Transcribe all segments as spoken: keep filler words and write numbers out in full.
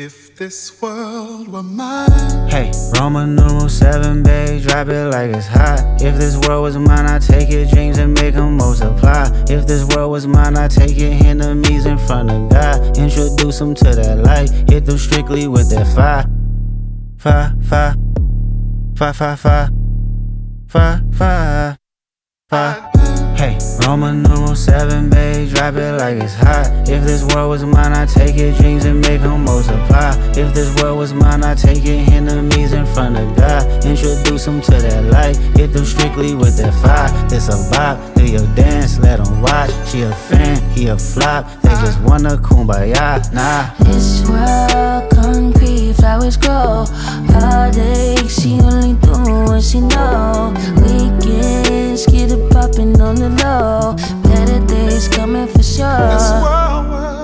If this world were mine. Hey, Roman numeral seven, babe, drop it like it's hot. If this world was mine, I'd take your dreams and make them multiply. If this world was mine, I'd take your enemies in front of God. Introduce them to that light, hit them strictly with that fire. Fire, fire, fire, fire, fire, fire, fire, fire. Hey, Roman numeral seven, babe, drop it like it's hot. If this world was mine, I'd take your dreams and make them multiply. If this world was mine, I'd take your enemies in front of God. Introduce them to that light, hit them strictly with that fire. This a vibe, do your dance, let them watch. She a fan, he a flop, they just wanna kumbaya, nah. This world concrete, flowers grow. Heartache, she only do what she know. Weekends, get it poppin' on the low. Better days coming for sure. This world was.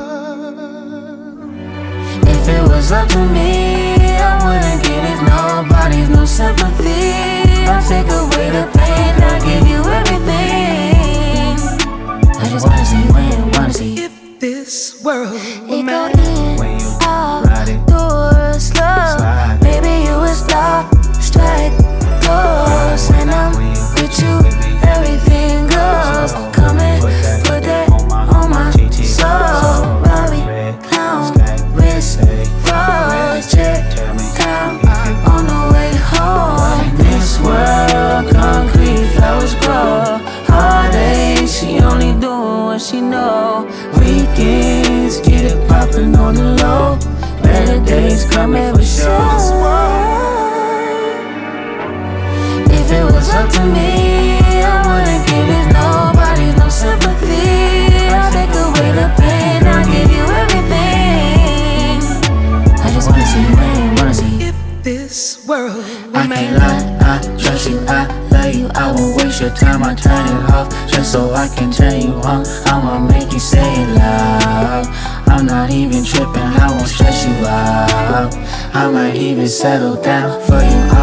If it was up to me, I wouldn't give it nobody's no sympathy. I'll take away the pain, I'll give you everything. I just wanna see you win, wanna see. If this world were It go mine. in, When you out, ride it, do it slow. slide. Baby, you was locked, strike, goes. And I'm with you, everything goes. Come and put that on my soul. Bobby, clown, wrist, froze, check, down, on the way home. This world, concrete, flowers grow. Heartache, she only doing what she know. Weekends, get it poppin' on the low. Better days coming for sure. If it was up to me, I wouldn't give it nobody's no sympathy. I'll take away the pain, I'll give you everything. I just wanna see you win, wanna see. If this world were I can't lie, I trust you, I love you. I won't waste your time, I turn it off just so I can turn you on. I'ma make you say it loud. I'm not even tripping, I won't stress you out. I might even settle down for you.